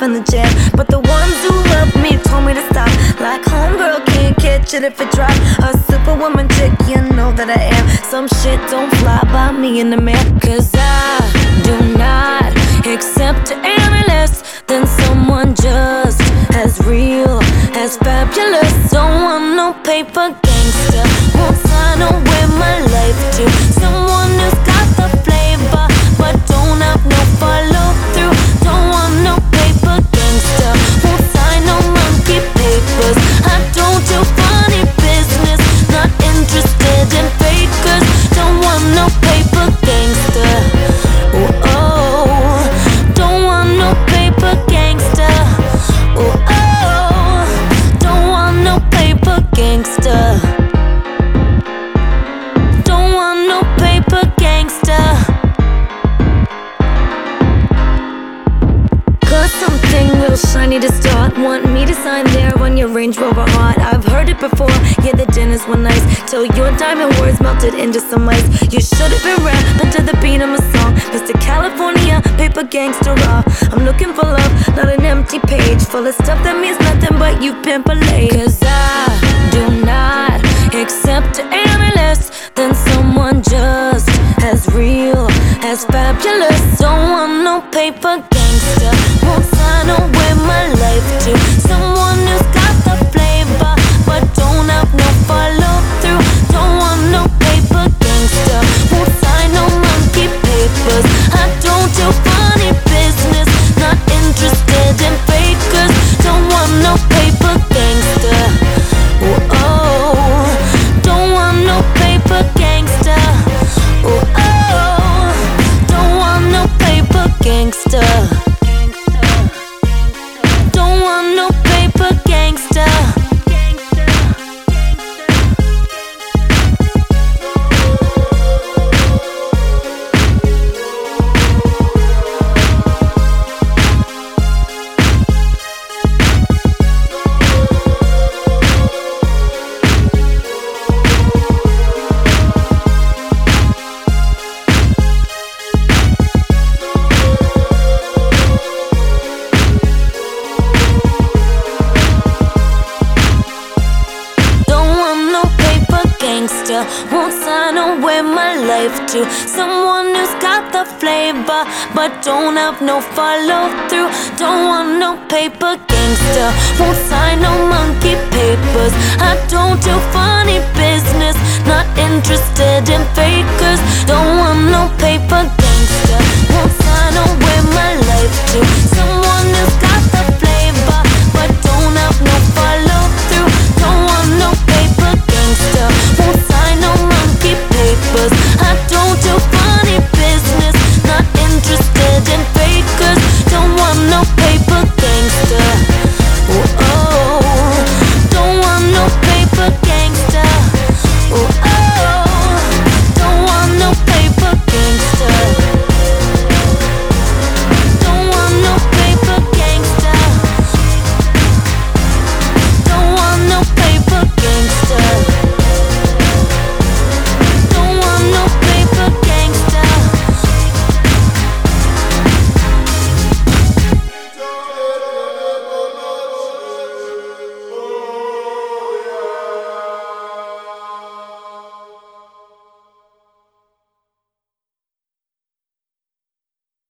in the jam. But the ones who love me told me to stop. Like homegirl can't catch it if it drop. A superwoman chick, you know that I am. Some shit don't fly by me in the man. Cause I do not accept any less than someone just as real, as fabulous. Don't want no paper gangster. Won't sign away my life to someone who's got the flavor but don't have no follow through. Don't want no paper gangster. Won't sign no monkey papers. I don't do funny business. Not interested in fakers. Don't want no paper gangster. Oh, oh. Don't want no paper gangster. Oh, oh. Don't want no paper gangster. Don't want no paper gangster. Cause something real shiny to start. Want me to sign there on your Range Rover heart. I've heard it before, yeah, the dinners were nice, till your diamond words melted into some ice. You should have been rapping to the beat of my song. Mr. California, paper gangster raw. I'm looking for love, not an empty page full of stuff that means nothing but you pimp a lady. Cause I do not accept any less than someone just as real, as fabulous. Don't want no paper gangster. Won't sign away my life to someone who's got the flavor but don't have no follow through. Don't want no paper gangster. Won't sign no monkey papers. I don't do funny business. Not interested in fakers. Don't want no paper gangster. Oh, oh. Don't want no paper gangster. Oh, oh. Don't want no paper gangster. Don't want no paper gangster. Won't sign away my life to someone who's got the flavor but don't have no follow through. Don't want no paper gangster. Won't sign no monkey papers. I don't do funny business. Not interested in fakers. Don't want no paper gangster. Won't sign away my life to